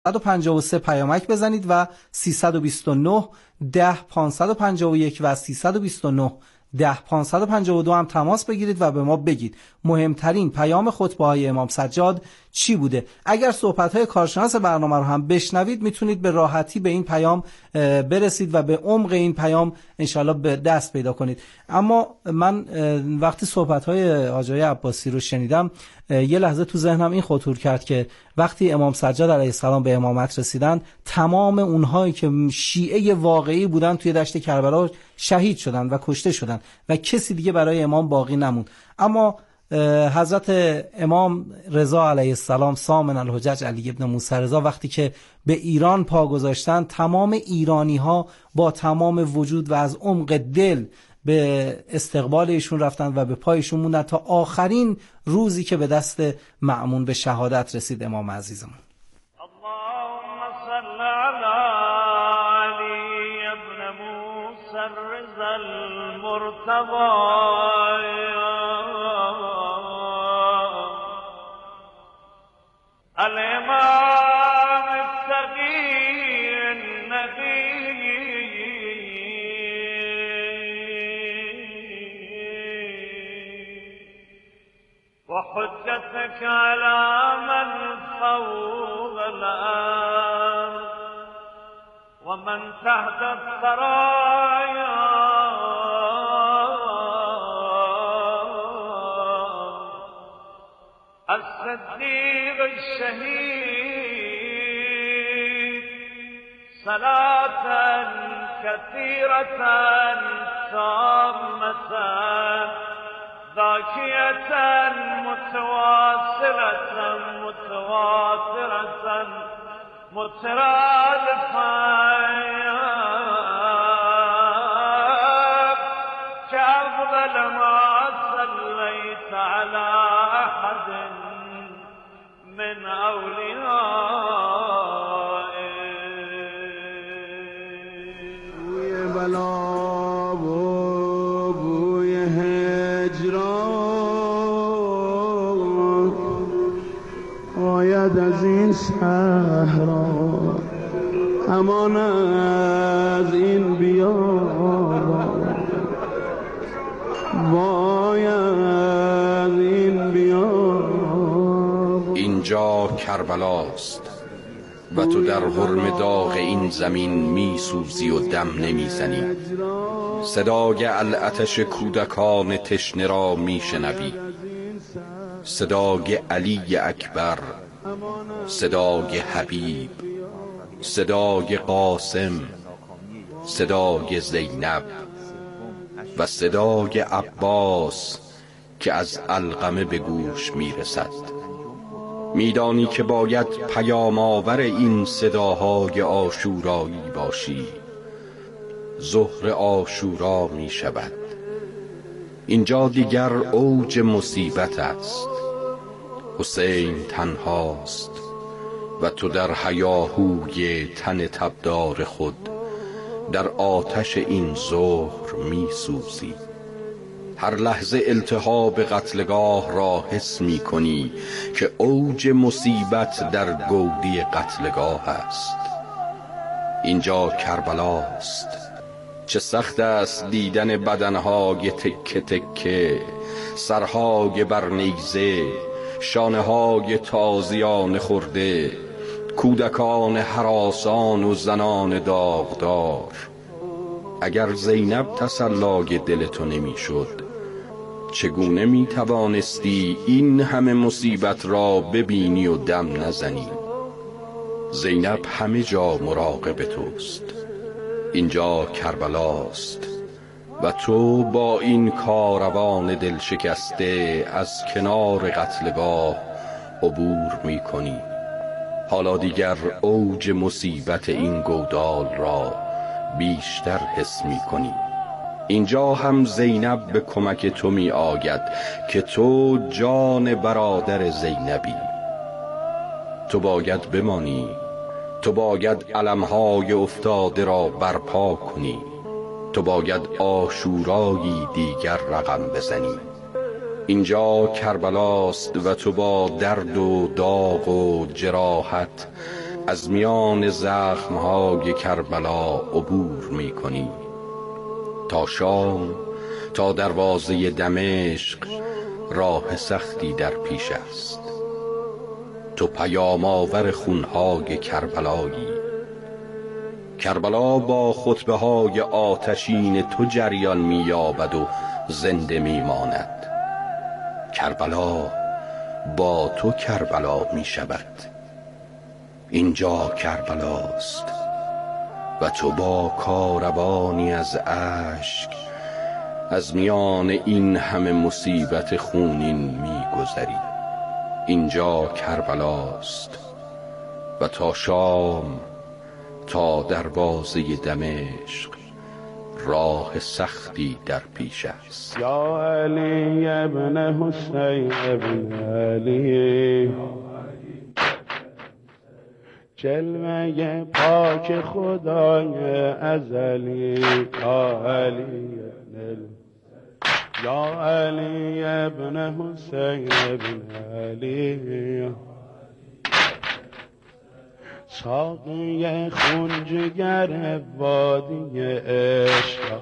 153 پیامک بزنید و 329 10 551 و 329 10 552 هم تماس بگیرید و به ما بگید مهمترین پیام خطبه‌های امام سجاد چی بوده. اگر صحبت‌های کارشناس برنامه رو هم بشنوید میتونید به راحتی به این پیام برسید و به عمق این پیام انشالله به دست پیدا کنید. اما من وقتی صحبت‌های حاجی عباسی رو شنیدم یه لحظه تو ذهنم این خطور کرد که وقتی امام سجاد علیه السلام به امامت رسیدن تمام اونهایی که شیعه واقعی بودن توی دشت کربلا شهید شدن و کشته شدن و کسی دیگه برای امام باقی نموند. اما حضرت امام رضا علیه السلام سامن الحجج علی ابن موسی رضا وقتی که به ایران پا گذاشتن تمام ایرانی ها با تمام وجود و از عمق دل به استقبال ایشون رفتن و به پایشون موندن تا آخرین روزی که به دست مأمون به شهادت رسید امام عزیزمون. اللهم صل علی علی ابن موسی رضا المرتضی الامام التقی النبی وحجتك على من فوق الأرض ومن تحت الثرايا الصديق الشهيد صلاة كثيرة تامة ذاكية متواصلة متواترة مترادفة كأفضل ما صليت على أحد من أوليائك بوی بلا و بوی هجران آید از این صحرا امان از این بیابان وای از این بیابان. اینجا کربلاست و تو در حرم داغ این زمین می سوزی و دم نمی زنی. صدای العطش کودکان تشنه را می شنوی، صدای علی اکبر، صدای حبیب، صدای قاسم، صدای زینب و صدای عباس که از علقمه به گوش می رسد. میدانی که باید پیام آور این صداهای عاشورایی باشی. ظهر عاشورا می شود. اینجا دیگر اوج مصیبت است. حسین تنهاست و تو در هیاهوی تن تبدار خود در آتش این ظهر می سوزی. هر لحظه التهاب قتلگاه را حس می کنی که اوج مصیبت در گودی قتلگاه است. اینجا کربلاست. چه سخت است دیدن بدنهای تکه تکه، سرهای بر نیزه، شانه‌های تازیان خورده، کودکان هراسان و زنان داغدار. اگر زینب تسلای دل تو نمی شد، چگونه می توانستی این همه مصیبت را ببینی و دم نزنی؟ زینب همه جا مراقب توست. اینجا کربلاست و تو با این کاروان دل شکسته از کنار قتلگاه عبور می کنی. حالا دیگر اوج مصیبت این گودال را بیشتر حس می کنی. اینجا هم زینب به کمک تو می آید که تو جان برادر زینبی. تو باید بمانی، تو باید علمهای افتاده را برپا کنی، تو باید عاشورایی دیگر رقم بزنی. اینجا کربلاست و تو با درد و داغ و جراحت از میان زخمهای کربلا عبور می کنی. تا شام، تا دروازه دمشق راه سختی در پیش است. تو پیام آور خونهای کربلایی. کربلا با خطبه های آتشین تو جریان می یابد و زنده می ماند. کربلا با تو کربلا می شود. اینجا کربلاست و تو با کاروانی از اشک از میان این همه مصیبت خونین می گذری. اینجا کربلاست و تا شام، تا دروازه دمشق راه سختی در پیش است. یا علی ابن حسین ابن علی، جلوه پاک خدای ازلی. یا علی یا علی ابن حسین ابن علی، ساقی خون جگر وادی عشق،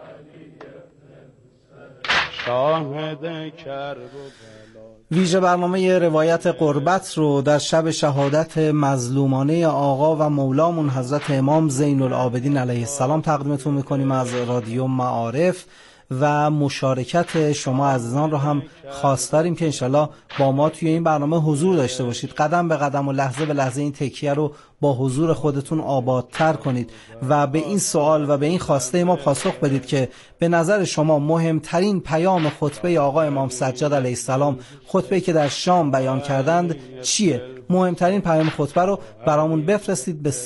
شاهد کرب و بلا. ویژه برنامه روایت قربت رو در شب شهادت مظلومانه آقا و مولامون حضرت امام زین العابدین علیه السلام تقدیمتون میکنیم از رادیو معارف و مشارکت شما عزیزان رو هم خواستاریم که انشالله با ما توی این برنامه حضور داشته باشید. قدم به قدم و لحظه به لحظه این تکیه رو با حضور خودتون آبادتر کنید و به این سوال و به این خواسته ما پاسخ بدید که به نظر شما مهمترین پیام خطبه آقا امام سجاد علیه السلام، خطبه‌ای که در شام بیان کردند، چیه؟ مهمترین پیام خطبه رو برامون بفرستید به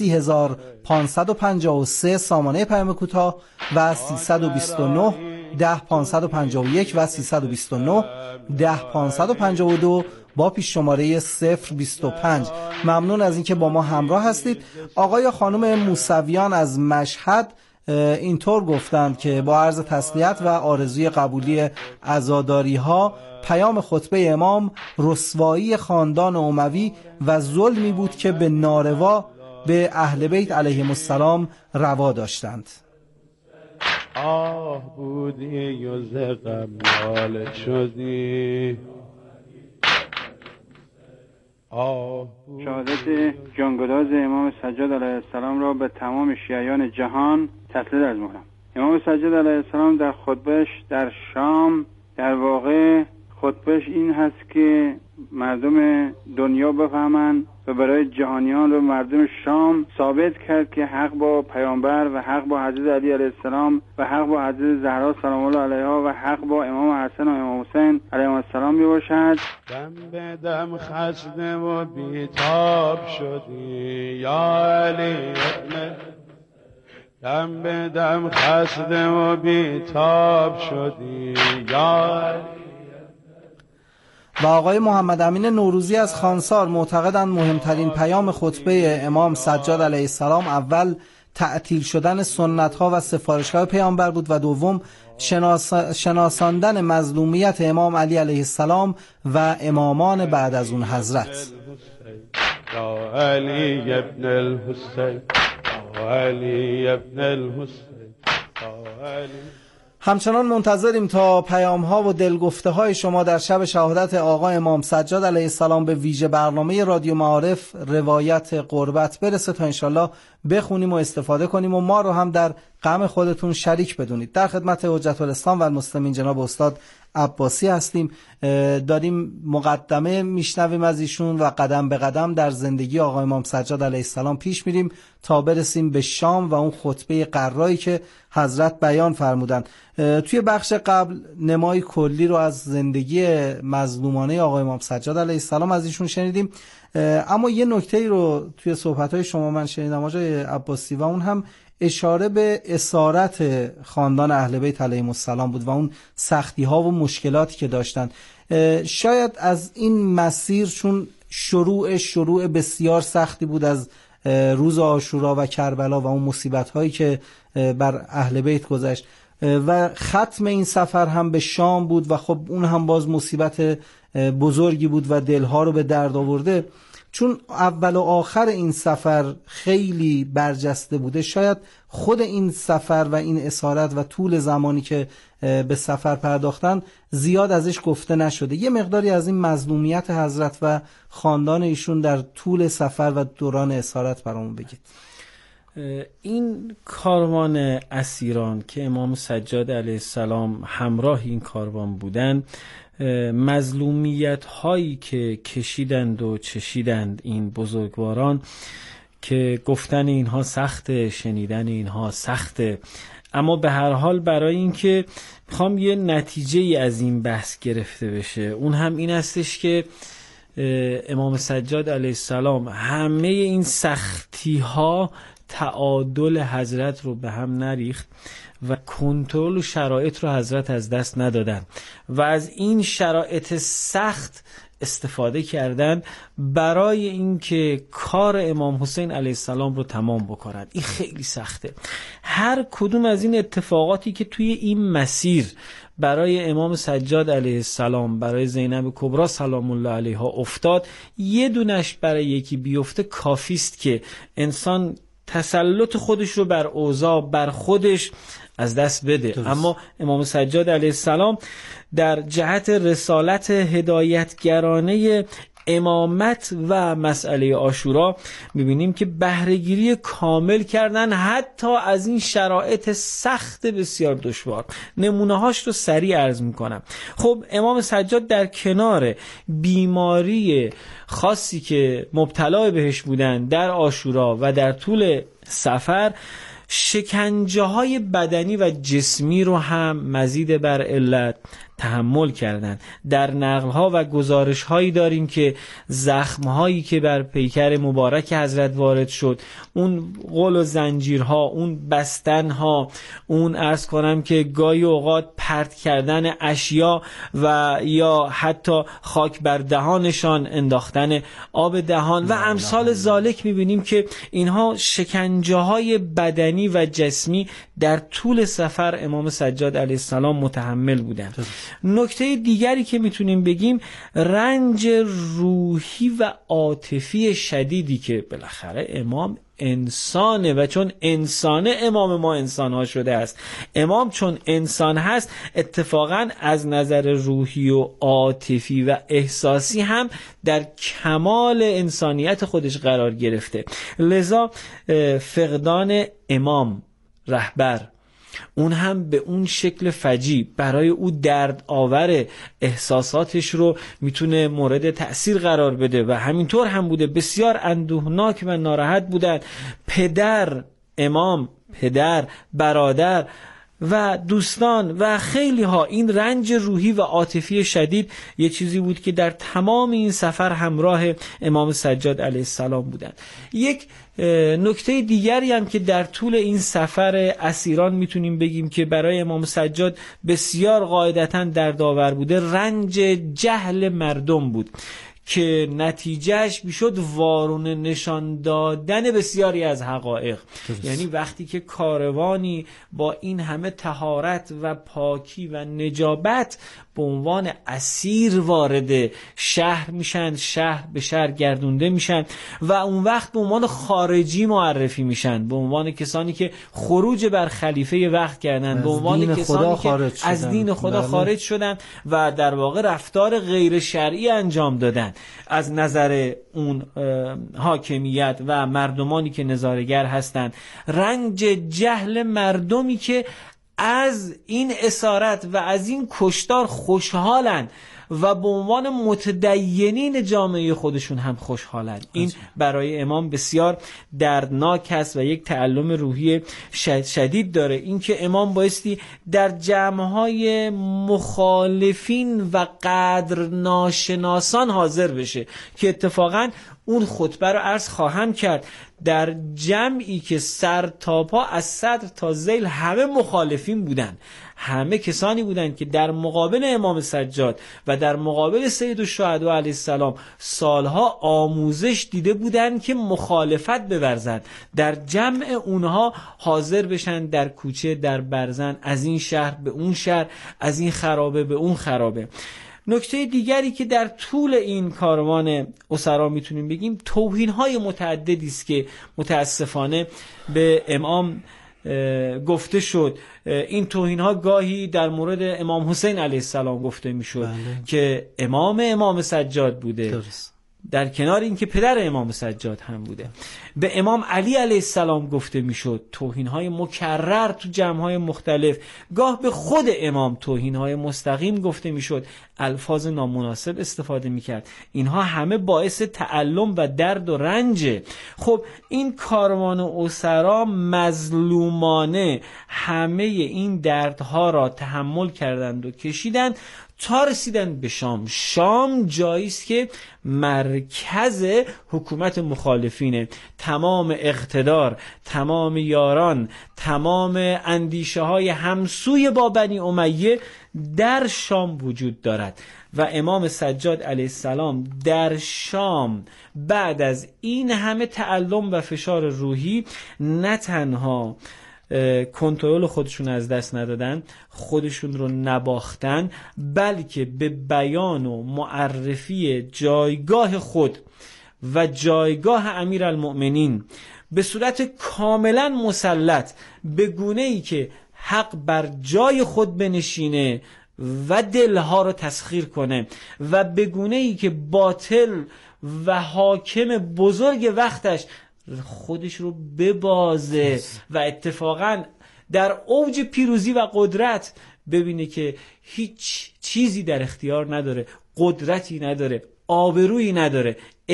30553 سامانه پیام کوتاه و 329 10551 و 329 10552 با پیش شماره 025. ممنون از اینکه با ما همراه هستید. آقای یا خانم موسویان از مشهد اینطور گفتند که با عرض تسلیت و آرزوی قبولی عزاداری ها، پیام خطبه امام رسوایی خاندان اموی و ظلمی بود که به ناروا به اهل بیت علیهم السلام روا داشتند. آه بودی و ز غم ناله شدی. شهادت جانگداز امام سجاد علیه السلام را به تمام شیعیان جهان تسلیت عرض می‌کنم. امام سجاد علیه السلام در خطبهش در شام، در واقع خطبهش این هست که مردم دنیا بفهمن و برای جهانیان و مردم شام ثابت کرد که حق با پیامبر و حق با حضرت علی علیه السلام و حق با حضرت زهرا سلام الله علیها و حق با امام حسن و امام حسین علیهم السلام میباشد. دم به دم خسته و بیتاب شدی یا علی ابن، دم به دم خسته و بیتاب شدی یا علی. و آقای محمد امین نوروزی از خانسار معتقدند مهمترین پیام خطبه امام سجاد علیه السلام اول تعطیل شدن سنت‌ها و سفارش‌های پیامبر بود و دوم شناساندن مظلومیت امام علی علیه السلام و امامان بعد از اون حضرت. یا علی ابن الحسین، یا علی ابن الحسین، یا علی. همچنان منتظریم تا پیام ها و دلگفته های شما در شب شهادت آقا امام سجاد علیه السلام به ویژه برنامه رادیو معارف روایت قربت برسه تا انشالله بخونیم و استفاده کنیم و ما رو هم در غم خودتون شریک بدونید. در خدمت حجت الاسلام و المسلمین جناب استاد عباسی هستیم. داریم مقدمه میشنویم از ایشون و قدم به قدم در زندگی آقا امام سجاد علیه السلام پیش میریم تا برسیم به شام و اون خطبه قرایی که حضرت بیان فرمودن. توی بخش قبل نمای کلی رو از زندگی مظلومانه آقا امام سجاد علیه السلام از ایشون شنیدیم، اما یه نکته‌ای رو توی صحبت‌های شما من شنیدم آقای عباسی و اون هم اشاره به اسارت خاندان اهل بیت علیهم السلام بود و اون سختی ها و مشکلاتی که داشتن. شاید از این مسیر چون شروع بسیار سختی بود از روز عاشورا و کربلا و اون مصیبت هایی که بر اهل بیت گذشت و ختم این سفر هم به شام بود و خب اون هم باز مصیبت بزرگی بود و دلها رو به درد آورده. چون اول و آخر این سفر خیلی برجسته بوده، شاید خود این سفر و این اسارت و طول زمانی که به سفر پرداختن زیاد ازش گفته نشده. یه مقداری از این مظلومیت حضرت و خاندان ایشون در طول سفر و دوران اسارت برامون بگید. این کاروان اسیران که امام سجاد علیه السلام همراه این کاروان بودن، مظلومیت هایی که کشیدند و چشیدند این بزرگواران که گفتن اینها سخته، شنیدن اینها سخته، اما به هر حال برای اینکه میخوام یه نتیجه ای از این بحث گرفته بشه، اون هم این هستش که امام سجاد علیه السلام همه این سختی ها تعادل حضرت رو به هم نریخت و کنترل و شرایط رو حضرت از دست ندادن و از این شرایط سخت استفاده کردن برای اینکه کار امام حسین علیه السلام رو تمام بکنن. این خیلی سخته. هر کدوم از این اتفاقاتی که توی این مسیر برای امام سجاد علیه السلام، برای زینب کبری سلام الله علیها افتاد، یه دونش برای یکی بیفته کافیست که انسان تسلط خودش رو بر اوضاع، بر خودش از دست بده. درست. اما امام سجاد علیه السلام در جهت رسالت هدایتگرانه امامت و مسئله عاشورا میبینیم که بهره‌گیری کامل کردن حتی از این شرایط سخت بسیار دشوار. نمونه‌هاش رو سریع عرض میکنم. خب امام سجاد در کنار بیماری خاصی که مبتلا بهش بودن در عاشورا و در طول سفر، شکنجه های بدنی و جسمی رو هم مزید بر علت تحمل کردند. در نقل ها و گزارش هایی داریم که زخم هایی که بر پیکر مبارک حضرت وارد شد، اون غل و زنجیرها، اون بستن ها، اون عرض کنم که گاهی اوقات پرت کردن اشیا و یا حتی خاک بر دهانشان، انداختن آب دهان و امثال ذالک، میبینیم که اینها شکنجه های بدنی و جسمی در طول سفر امام سجاد علیه السلام متحمل بودند. نکته دیگری که میتونیم بگیم، رنج روحی و عاطفی شدیدی که بالاخره امام انسانه و چون انسانه امام ما انسان ها شده است. امام چون انسان هست اتفاقا از نظر روحی و عاطفی و احساسی هم در کمال انسانیت خودش قرار گرفته. لذا فقدان امام رهبر، اون هم به اون شکل فجیع برای او درد آور، احساساتش رو میتونه مورد تأثیر قرار بده و همینطور هم بوده. بسیار اندوهناک و ناراحت بودن. پدر امام، پدر، برادر و دوستان و خیلی ها، این رنج روحی و عاطفی شدید یه چیزی بود که در تمام این سفر همراه امام سجاد علیه السلام بودن. یک نکته دیگری هم که در طول این سفر اسیران میتونیم بگیم که برای امام سجاد بسیار قاعدتاً دردآور بوده، رنج جهل مردم بود که نتیجهش میشد وارونه نشان دادن بسیاری از حقایق. یعنی وقتی که کاروانی با این همه طهارت و پاکی و نجابت به عنوان اسیر وارد شهر میشن، شهر به شهر گردونده میشن و اون وقت به عنوان خارجی معرفی میشن، به عنوان کسانی که خروج بر خلیفه وقت کردن، به عنوان کسانی که از دین خدا خارج شدن و در واقع رفتار غیر شرعی انجام دادن از نظر اون حاکمیت و مردمانی که نظارگر هستند. رنج جهل مردمی که از این اسارت و از این کشتار خوشحالن و به عنوان متدینین جامعه خودشون هم خوشحالن. این برای امام بسیار دردناک است و یک تعلم روحی شدید داره. اینکه امام بایستی در جمعهای مخالفین و قدر ناشناسان حاضر بشه که اتفاقاً اون خطبه رو عرض خواهم کرد، در جمعی که سر تا پا از صدر تا ذیل همه مخالفین بودن، همه کسانی بودند که در مقابل امام سجاد و در مقابل سید الشهدا علیه السلام سالها آموزش دیده بودند که مخالفت بورزند، در جمع اونها حاضر بشن در کوچه، در برزن، از این شهر به اون شهر، از این خرابه به اون خرابه. نکته دیگری که در طول این کاروان اسرا میتونیم بگیم، توهین‌های متعددی است که متاسفانه به امام گفته شد. این توهین‌ها گاهی در مورد امام حسین علیه السلام گفته میشد که امام سجاد بوده، درست. در کنار اینکه پدر امام سجاد هم بوده. به امام علی علیه السلام گفته میشد، توهین‌های مکرر تو جمع‌های مختلف. گاه به خود امام توهین‌های مستقیم گفته میشد، الفاظ نامناسب استفاده میکرد. اینها همه باعث تعلم و درد و رنج. خب این کاروان اسرا مظلومانه همه این دردها را تحمل کردند و کشیدند تا رسیدن به شام. شام جایی است که مرکز حکومت مخالفینه. تمام اقتدار، تمام یاران، تمام اندیشه های همسوی با بنی امیه در شام وجود دارد و امام سجاد علیه السلام در شام بعد از این همه تعلم و فشار روحی نه تنها کنترل خودشون از دست ندادن، خودشون رو نباختن، بلکه به بیان و معرفی جایگاه خود و جایگاه امیرالمؤمنین به صورت کاملا مسلط، به گونه‌ای که حق بر جای خود بنشینه و دلها رو تسخیر کنه و به گونه‌ای که باطل و حاکم بزرگ وقتش خودش رو ببازه و اتفاقا در اوج پیروزی و قدرت ببینه که هیچ چیزی در اختیار نداره، قدرتی نداره، آبرویی نداره،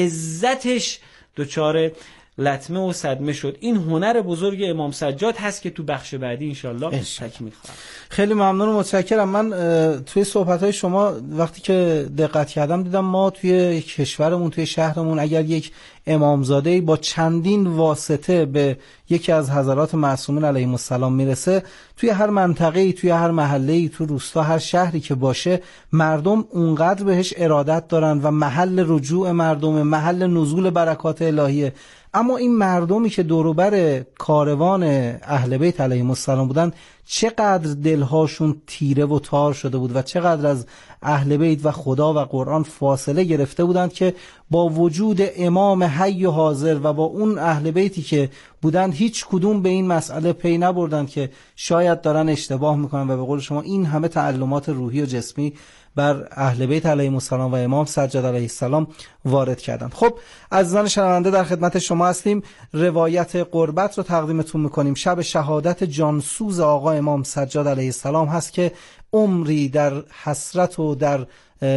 عزتش دچار لطمه و صدمه شد. این هنر بزرگ امام سجاد هست که تو بخش بعدی انشالله تکمیل خواهم. خیلی ممنون و متشکرم. من توی صحبت‌های شما وقتی که دقت کردم دیدم ما توی کشورمون، توی شهرمون، اگر یک امامزاده‌ای با چندین واسطه به یکی از حضرات معصومین علیهم السلام میرسه، توی هر منطقه‌ای، توی هر محله‌ای، تو روستا، هر شهری که باشه، مردم اونقدر بهش ارادت دارن و محل رجوع مردم، محل نزول برکات الهیه. اما این مردمی که دوروبر کاروان اهل بیت علیهم السلام بودن، چقدر دلهاشون تیره و تار شده بود و چقدر از اهل بیت و خدا و قرآن فاصله گرفته بودند که با وجود امام حی و حاضر و با اون اهل بیتی که بودند هیچ کدوم به این مسئله پی نبردند که شاید دارن اشتباه میکنن و به قول شما این همه تعلمات روحی و جسمی بر اهل بیت علیهم السلام و امام سجاد علیه السلام وارد کردند. خب عزیزان شنونده، در خدمت شما هستیم. روایت قربت رو تقدیمتون میکنیم. شب شهادت جانسوز آقا امام سجاد علیه السلام هست که عمری در حسرت و در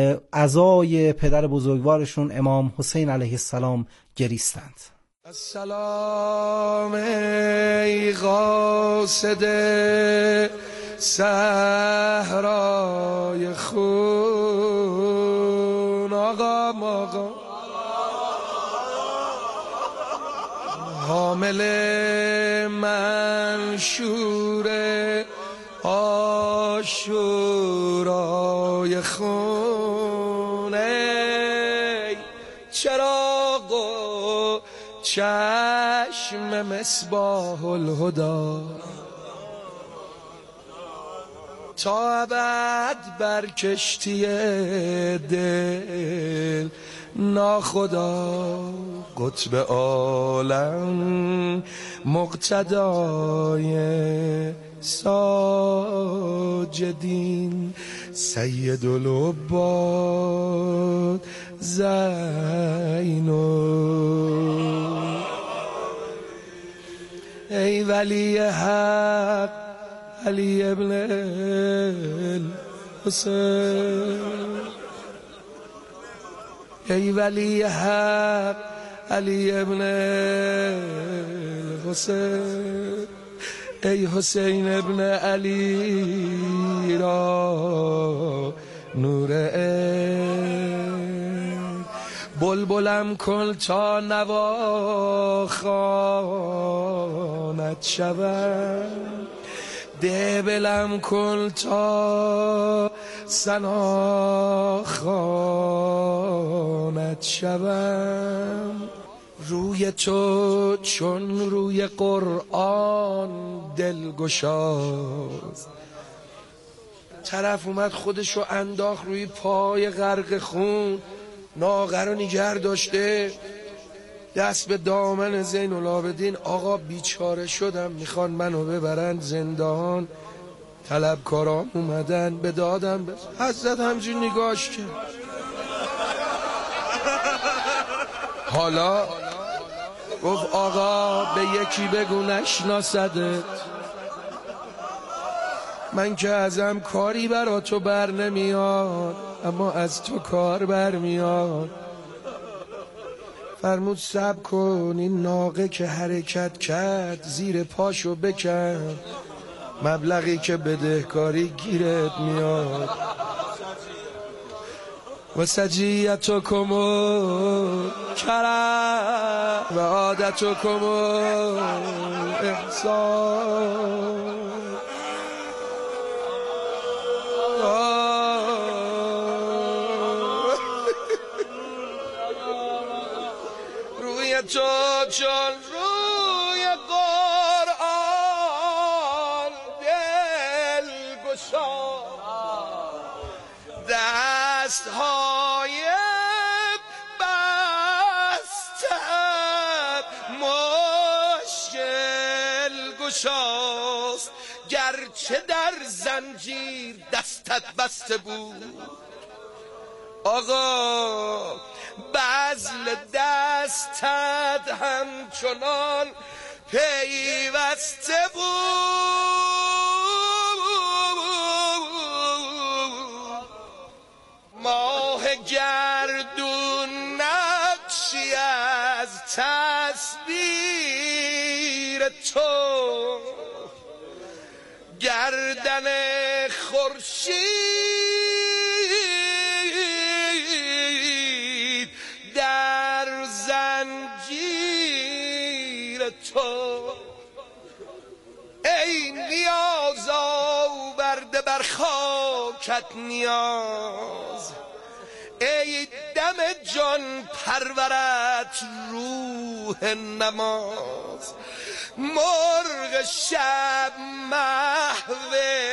عزای پدر بزرگوارشون امام حسین علیه السلام گریستند. السلام ای قاصد صحرای خون، آقا حامل منشور آشورای خون، ای چراغ و چشم مصباح الهدی، تا ابد بر کشتی دل ناخدا، قطب عالم مقتدای ساجدین، سید العباد زینو، ای ولی حق علی ابن الحسین، ای ولی حق علی ابن الحسین، ای حسین ابن علی را نور بلبلم کن تا نوا خواند شود، دبلم کن تا ثنا خواند شود، روی تو چون روی قرآن دلگشاست، طرف اومد خودشو انداخت روی پای غرق خون، ناقه رو نگر داشته، دست به دامن زین العابدین. آقا بیچاره شدم، میخوان منو ببرن زندان، طلبکاران اومدن به دادم. حضرت همجور نگاش کرد. حالا گفت آقا به یکی بگو نشناسدت، من که ازم کاری برا تو بر نمیاد، اما از تو کار بر میاد. فرمود صبر کن، این ناقه که حرکت کرد زیر پاشو بکن، مبلغی که بدهکاری گیرت میاد. و سجیتکم کرم و عادتکم احسان. روی تو چون روی قرآن دل گشا، دستهای بستت مشکل گشاست، گرچه در زنجیر دستت بسته بود. آقا بذل دستت همچنان پیوسته بود. ماه گردون نقشی از تصویر تو، گردن خورشید در زنجیر تو. ای نیاز آورده بر خاکت نیاز، ای دم جان پرورت روح نماز. مرغ شب محو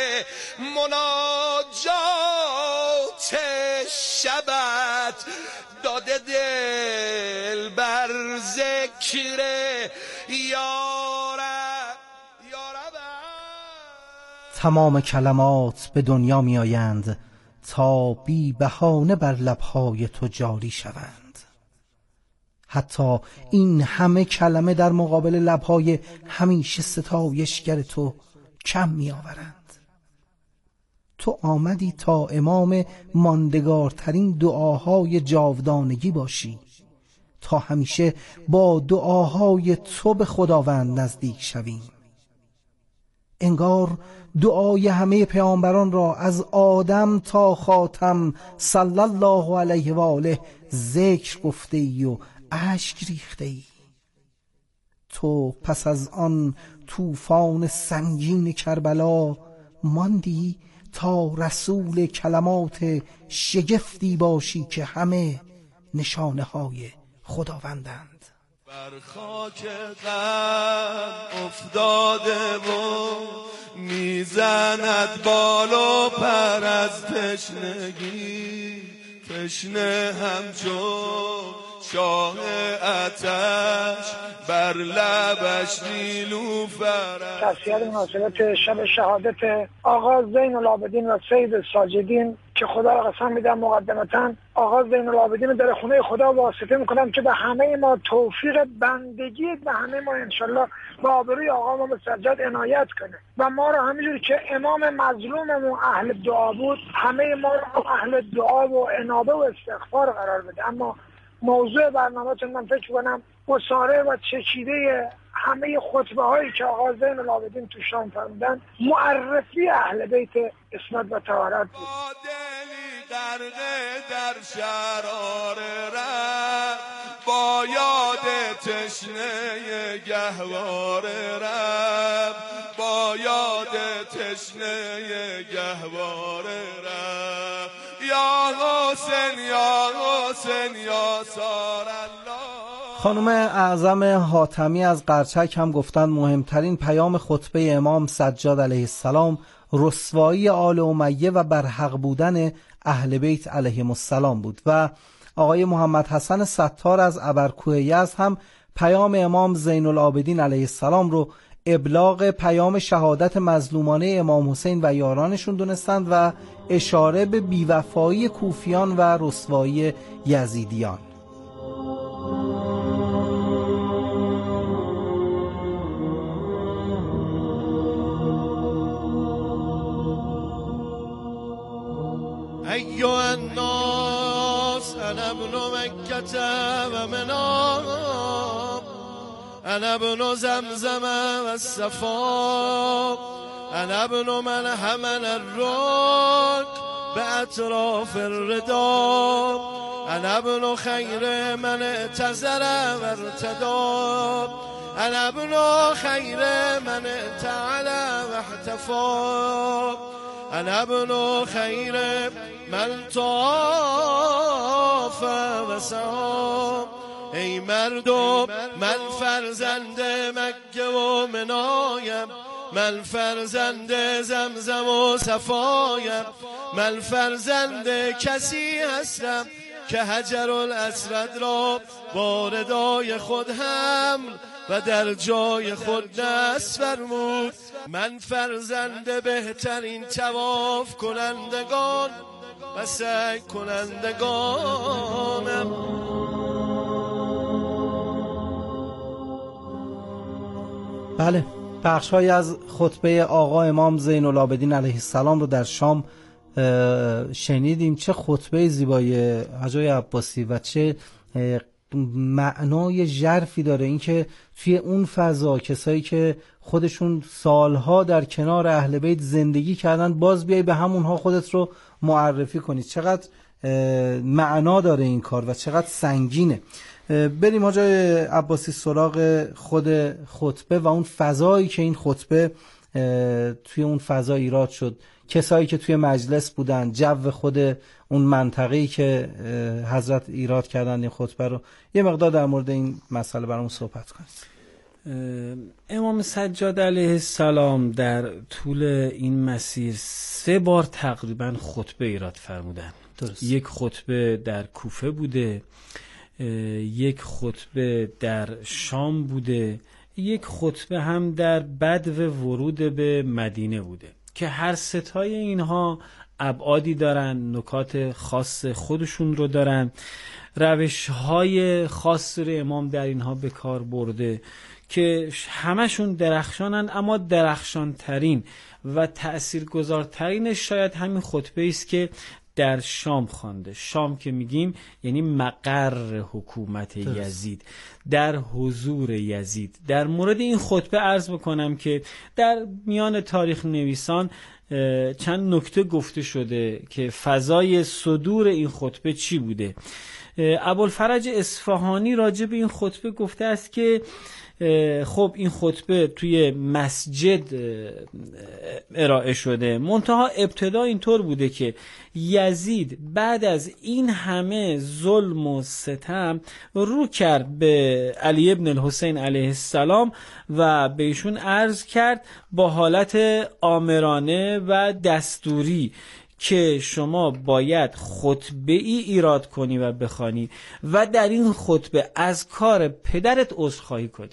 مناجات شبت، داده دل بر ذکر یارب. تمام کلمات به دنیا می آیند تا بی بهانه بر لبهای تو جاری شوند. حتی این همه کلمه در مقابل لبهای همیشه ستایشگر تو کم می آورند. تو آمدی تا امام ماندگارترین دعاهای جاودانگی باشی، تا همیشه با دعاهای تو به خداوند نزدیک شویم. انگار دعای همه پیامبران را از آدم تا خاتم صلی الله علیه و آله ذکر گفته ای و اشک ریخته ای. تو پس از آن طوفان سنگین کربلا ماندی تا رسول کلمات شگفتی باشی که همه نشانه های خداوندند. بر خاک غم افتاده و میزند بال و پر از تشنگی، تشنه همچون شاه آتش بر لبش نیلوفر. تسلیت مناسبت شب شهادت آقا زین العابدین و سید ساجدین که خدا را قسم میدم مقدمتاً آقا زین العابدین در خونه خدا واسطه میکنم که به همه ما توفیق بندگی، به همه ما انشالله با آبروی آقا امام سجاد عنایت کنه و ما را همینجوری که امام مظلوممون اهل دعا بود همه ما را اهل دعا و انابه و استغفار قرار بده. اما موضوع برنامه‌تون من فکر کنم گساره و چکیده همه خطبه هایی که آقا زین العابدین تو شام فرمودن معرفی اهل بیت عصمت و طهارت بود. غرقه در شرار رب با یاد تشنه گهوار رب، با یاد تشنه گهوار رب. یا حسین یا حسین یا سار الله. خانم اعظم حاتمی از قرچک هم گفتند مهمترین پیام خطبه امام سجاد علیه السلام رسوایی آل امیه و برحق بودن اهل بیت علیهم السلام بود. و آقای محمد حسن ستار از ابرکوه یزد هم پیام امام زین العابدین علیه السلام رو ابلاغ پیام شهادت مظلومانه امام حسین و یارانشون دونستند و اشاره به بیوفایی کوفیان و رسوایی یزیدیان. ایها الناس انا ابن مکة و منام انا ابن زمزم و الصفا انا ابن من حمل الرک به اطراف الرداب انا ابن خیر من اعتذر و ارتداب انا ابن خیر من اعتعل و احتفاب انا ابن خیر من طاف و سام. ای مردم من فرزند مکه و منایم، من فرزند زمزم و صفایم، من فرزند کسی هستم که حجر الاسود را با ردای خود حمل و در جای خود نصب فرمود. من فرزند بهترین طواف کنندگان و سعی کنندگانم. بله، بخش‌هایی از خطبه آقا امام زین العابدین علیه السلام رو در شام شنیدیم. چه خطبه زیبای حاجی عباسی و چه معنای ژرفی داره اینکه توی اون فضا کسایی که خودشون سالها در کنار اهل بیت زندگی کردن باز بیای به همونها خودت رو معرفی کنی. چقدر معنا داره این کار و چقدر سنگینه. بریم حاجی عباسی سراغ خود خطبه و اون فضایی که این خطبه توی اون فضا ایراد شد، کسایی که توی مجلس بودن، جو خود اون منطقه‌ای که حضرت ایراد کردن این خطبه رو یه مقدار در مورد این مسئله برامون صحبت کنید. امام سجاد علیه السلام در طول این مسیر 3 بار تقریبا خطبه ایراد فرمودن. درست. یک خطبه در کوفه بوده، یک خطبه در شام بوده، یک خطبه هم در بدو ورود به مدینه بوده که هر ستای اینها ابعادی دارن، نکات خاص خودشون رو دارن، روش‌های خاص رو امام در اینها به کار برده که همشون درخشانن، اما درخشانترین و تأثیرگذارترینش شاید همین خطبه است که در شام خوانده. شام که میگیم یعنی مقر حکومت یزید، در حضور یزید. در مورد این خطبه عرض بکنم که در میان تاریخ نویسان چند نکته گفته شده که فضای صدور این خطبه چی بوده. ابوالفرج اصفهانی راجع به این خطبه گفته است که خب این خطبه توی مسجد ارائه شده، منتها ابتدا اینطور بوده که یزید بعد از این همه ظلم و ستم رو کرد به علی ابن الحسین علیه السلام و به ایشون عرض کرد با حالت آمرانه و دستوری که شما باید خطبه ای ایراد کنی و بخوانی و در این خطبه از کار پدرت عذرخواهی کنی.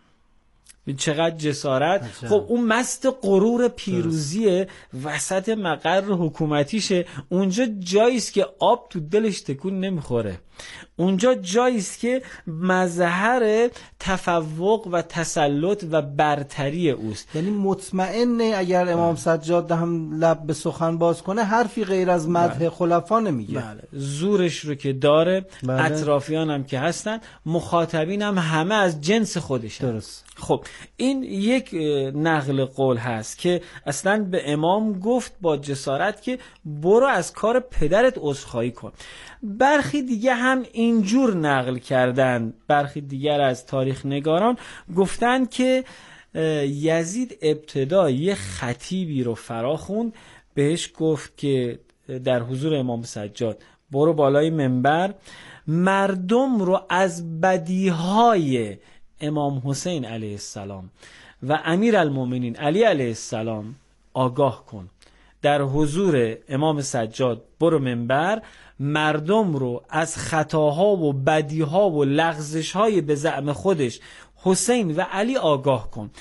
چقدر جسارت. خب اون مست غرور پیروزی وسط مقر حکومتیشه. اونجا جاییست که آب تو دلش تکون نمیخوره، اونجا جاییست که مظهر تفوق و تسلط و برتری اوست. یعنی مطمئنه اگر امام سجاد هم لب به سخن باز کنه حرفی غیر از مدح خلفا نمیگه. بله. زورش رو که داره، اطرافیان هم که هستن، مخاطبین هم همه از جنس خودش. درست. خب این یک نقل قول هست که اصلا به امام گفت با جسارت که برو از کار پدرت عذرخواهی کن. برخی دیگه هم اینجور نقل کردن، برخی دیگر از تاریخ نگاران گفتن که یزید ابتدا یه خطیبی رو فرا خوند، بهش گفت که در حضور امام سجاد برو بالای منبر، مردم رو از بدیهای امام حسین علیه السلام و امیر المومنین علی علیه السلام آگاه کن. در حضور امام سجاد برو منبر، مردم رو از خطاها و بدیها و لغزشهای به زعم خودش حسین و علی آگاه کن.